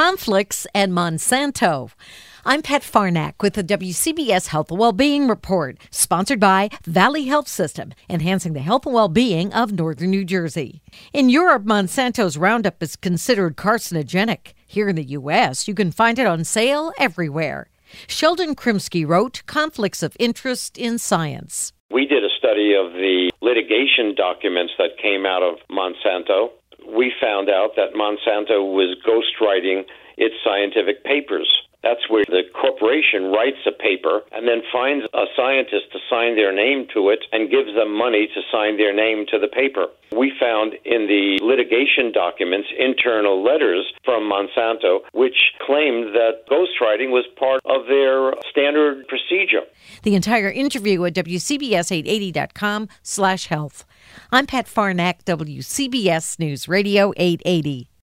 conflicts and Monsanto. I'm Pat Farnack with the WCBS Health and Wellbeing Report, sponsored by Valley Health System, enhancing the health and well-being of northern New Jersey. In Europe, Monsanto's Roundup is considered carcinogenic. Here in the U.S., you can find it on sale everywhere. Sheldon Krimsky wrote Conflicts of Interest in Science. We did a study of the litigation documents that came out of Monsanto. We found out that Monsanto was ghostwriting its scientific papers. That's where the corporation writes a paper and then finds a scientist to sign their name to it and gives them money to sign their name to the paper. We found in the litigation documents internal letters from Monsanto which claimed that ghostwriting was part of their standard procedure. The entire interview at WCBS880.com/health. I'm Pat Farnack, WCBS News Radio 880.